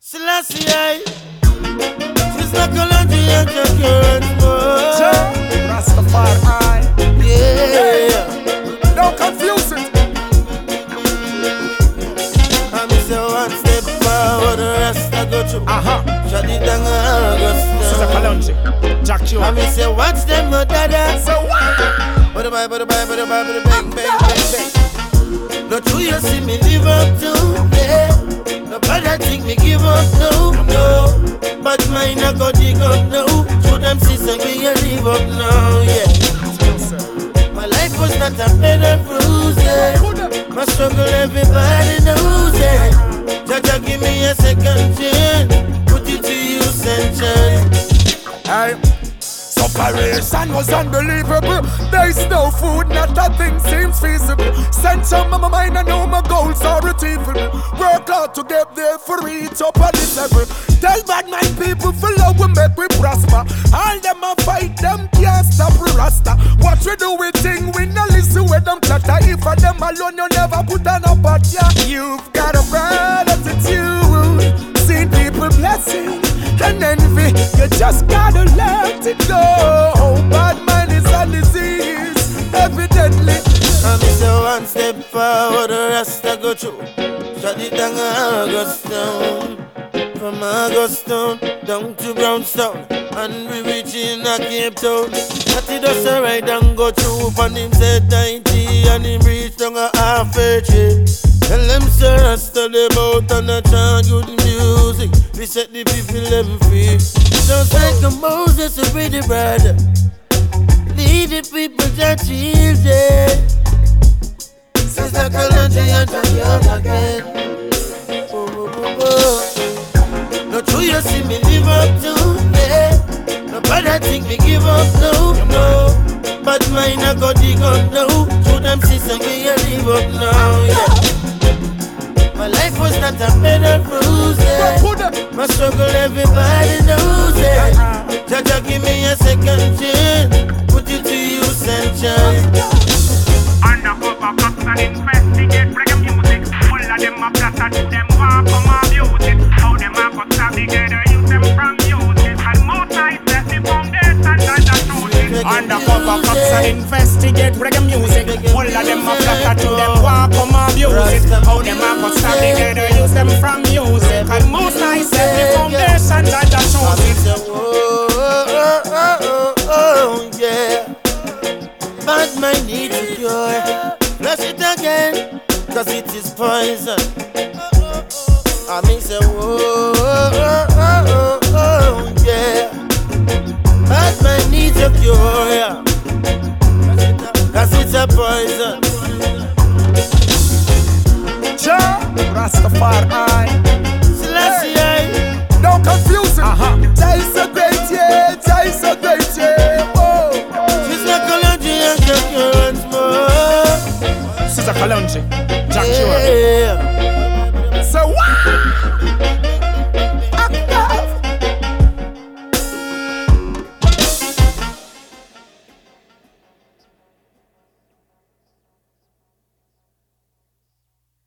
Selassie, she's not gonna be a current more. Rastafari, Yeah. don't confuse it. I'm so one step forward, the rest I go through. Shut it down, This is a Kalonji, Jack Joe. I'm say, watch them, no dada. So what? Bada bang, bang, bang. No true, you see me live up to, yeah. Nobody think me give up, no. But mine I go dig up now. Show them sister me you live up now, yeah. My life was not a bed of roses. My struggle everybody knows it. Jaja give me a second chance. Put it to use and chance. Separation was unbelievable. There's no food, not a thing seems feasible. Center my mind, I know my goals are achievable. Work hard to get there for reach up on this level. Tell bad mind people follow we make we prosper. All them a fight, them can't stop we rasta. What we do we think we no listen with them chatter. If for them alone you never put on a pot, yeah. You've got a bad attitude. See people blessing and envy, you just gotta let it go. Bad man is a disease, evidently. I'm so one step forward, the rest I go through. Shut it down, Augustown. From Augustown down to Brownstown, and we reaching a Cape Town. But he does a ride and go through, and him said 90, and him reach down a half a tree. Tell them sir, I study about and I chant good music. We set the people them free. Just like a Moses, a pretty brother. Lead the people to Jesus. Sister Kalonji and John again. No true, you see me live up to, yeah. Nobody think me give up, no. But mine I go dig up now. Show them sister me you live up now, yeah. My life was not a bed of roses. My struggle everybody knows it. Jaja give me a second chance. Put it to use and chance. Undercover cops and investigate reggae music. All of them a plot and them want come abuse it. How them a go stop together, use them from music. And most I set the foundation and the truth. Undercover cops and investigate reggae music. All of them a plot and them want come abuse it. How them a go stop together, use them from music. And most I set the foundation and the truth. Oh, yeah. Bad mind needs a cure. Flush it again, cause it is poison. I mean say, yeah. Bad mind needs a cure, yeah. Cause it's a poison. Rastafari, Selassie, don't confuse it. Jai so great, yeah. Jai so great, yeah. Oh. she's not Kalonji and Jack once more. This is a Kalonji, Jack Joe. Yeah.